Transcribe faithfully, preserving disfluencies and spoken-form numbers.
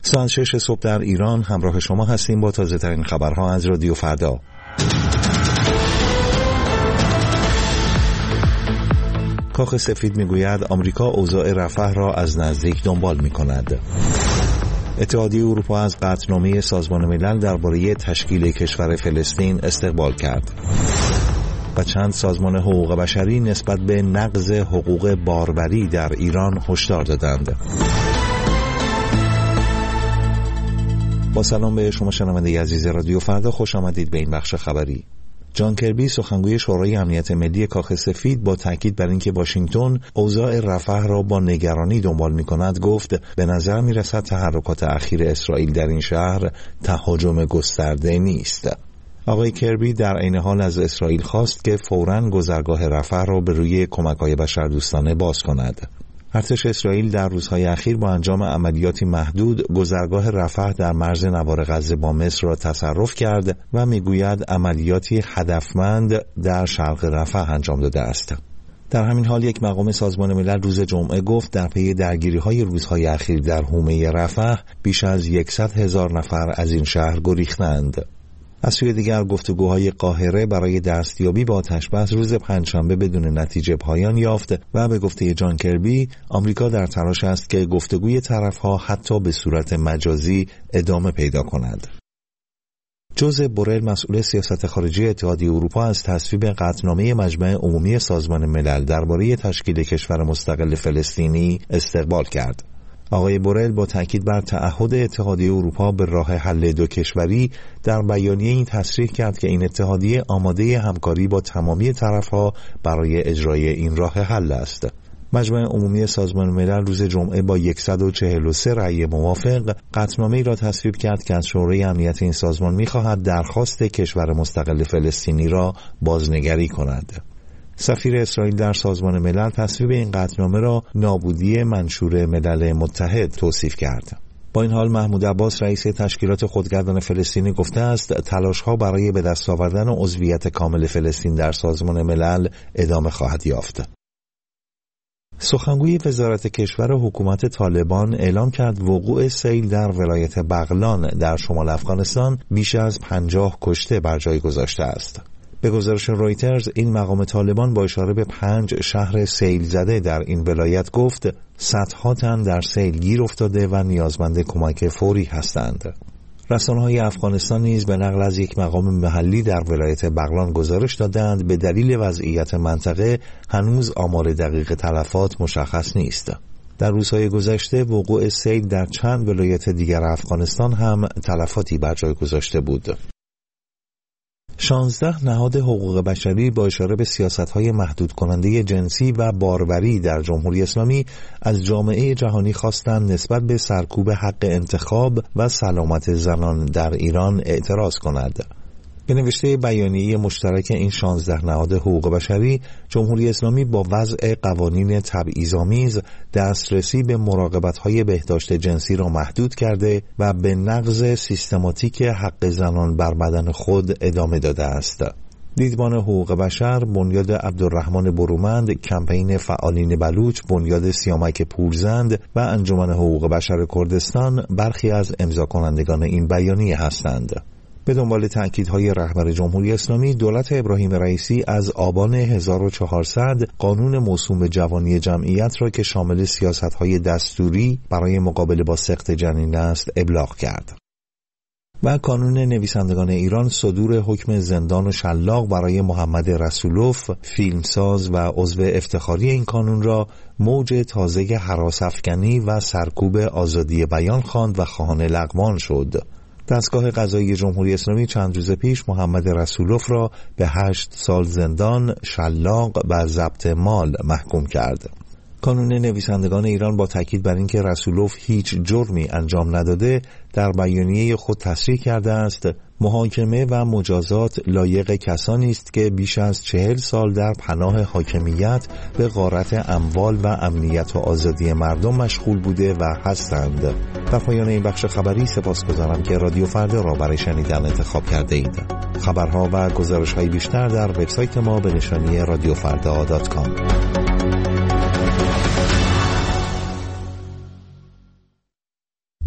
ساعت شش صبح در ایران همراه شما هستیم با تازه ترین خبرها از رادیو فردا. کاخ سفید میگوید آمریکا اوضاع رفح را از نزدیک دنبال می‌کند. اتحادیه اروپا از قطعنامه سازمان ملل درباره تشکیل کشور فلسطین استقبال کرد. و چند سازمان حقوق بشری نسبت به نقض حقوق باربری در ایران هشدار دادند. با سلام به شما شنونده عزیز رادیو فردا، خوش آمدید به این بخش خبری. جان کربی سخنگوی شورای امنیت ملی کاخ سفید با تاکید بر اینکه واشنگتن اوضاع رفح را با نگرانی دنبال می‌کند گفت به نظر می‌رسد تحرکات اخیر اسرائیل در این شهر تهاجم گسترده نیست. آقای کربی در عین حال از اسرائیل خواست که فوراً گذرگاه رفح را به روی کمک‌های بشردوستانه باز کند. ارتش اسرائیل در روزهای اخیر با انجام عملیاتی محدود گذرگاه رفح در مرز نوار غزه با مصر را تصرف کرد و میگوید عملیاتی هدفمند در شرق رفح انجام داده است. در همین حال یک مقام سازمان ملل روز جمعه گفت در پی درگیری‌های روزهای اخیر در حومه رفح بیش از صد هزار نفر از این شهر گریختند. از سوی دیگر گفتگوهای قاهره برای دستیابی با آتش‌بس روز پنجشنبه بدون نتیجه پایان یافت و به گفته جان کربی آمریکا در تلاش است که گفتگوی طرفها حتی به صورت مجازی ادامه پیدا کند. جوزپ بورل مسئول سیاست خارجی اتحادیه اروپا از تصویب قطعنامه مجمع عمومی سازمان ملل درباره تشکیل کشور مستقل فلسطینی استقبال کرد. آقای بورل با تاکید بر تعهد اتحادیه اروپا به راه حل دو کشوری در بیانیه این تصریح کرد که این اتحادیه آماده همکاری با تمامی طرفها برای اجرای این راه حل است. مجمع عمومی سازمان ملل روز جمعه با صد و چهل و سه رأی موافق قطعنامه‌ای را تصویب کرد که از شورای امنیت این سازمان می‌خواهد درخواست کشور مستقل فلسطینی را بازنگری کند. سفیر اسرائیل در سازمان ملل تصویب این قطعنامه را نابودی منشور ملل متحد توصیف کرد. با این حال محمود عباس رئیس تشکیلات خودگردان فلسطینی گفته است تلاش‌ها برای به دست آوردن عضویت کامل فلسطین در سازمان ملل ادامه خواهد یافت. سخنگوی وزارت کشور حکومت طالبان اعلام کرد وقوع سیل در ولایت بغلان در شمال افغانستان بیش از پنجاه کشته بر جای گذاشته است. به گزارش رویترز این مقام طالبان با اشاره به پنج شهر سیل زده در این ولایت گفت صدها تن در سیل گیر افتاده و نیازمند کمک فوری هستند. رسانه‌های افغانستان نیز به نقل از یک مقام محلی در ولایت بغلان گزارش دادند به دلیل وضعیت منطقه هنوز آمار دقیق تلفات مشخص نیست. در روزهای گذشته وقوع سیل در چند ولایت دیگر افغانستان هم تلفاتی بر جای گذاشته بود. شانزده نهاد حقوق بشری با اشاره به سیاست‌های محدود کننده جنسی و باربری در جمهوری اسلامی از جامعه جهانی خواستند نسبت به سرکوب حق انتخاب و سلامت زنان در ایران اعتراض کند. به نوشته بیانیه مشترک این شانزده نهاد حقوق بشری، جمهوری اسلامی با وضع قوانین تبعیض‌آمیز دسترسی به مراقبت‌های بهداشت جنسی را محدود کرده و به نقض سیستماتیک حق زنان بر بدن خود ادامه داده است. دیدبان حقوق بشر، بنیاد عبدالرحمن برومند، کمپین فعالین بلوچ، بنیاد سیامک پورزند و انجمن حقوق بشر کردستان برخی از امضا کنندگان این بیانیه هستند. به دنبال تأکیدهای رهبر جمهوری اسلامی، دولت ابراهیم رئیسی از آبان هزار و چهارصد قانون موسوم به جوانی جمعیت را که شامل سیاست‌های دستوری برای مقابله با سقط جنین است ابلاغ کرد. و کانون نویسندگان ایران صدور حکم زندان و شلاق برای محمد رسولوف، فیلمساز و عضو افتخاری این کانون را موج تازه هراس‌افکنی و سرکوب آزادی بیان خواند و خواهان لغوان شد. دستگاه قضایی جمهوری اسلامی چند روز پیش محمد رسولوف را به هشت سال زندان، شلاق و ضبط مال محکوم کرد. کانون نویسندگان ایران با تاکید بر اینکه رسولوف هیچ جرمی انجام نداده در بیانیه خود تصریح کرده است محاکمه و مجازات لایق کسانی است که بیش از چهل سال در پناه حاکمیت به غارت اموال و امنیت و آزادی مردم مشغول بوده و هستند. در پایان این بخش خبری سپاسگزارم که رادیو فردا را برای شنیدن انتخاب کرده اید. خبرها و گزارش‌های بیشتر در وبسایت ما به نشانی رادیو فردا دات کام.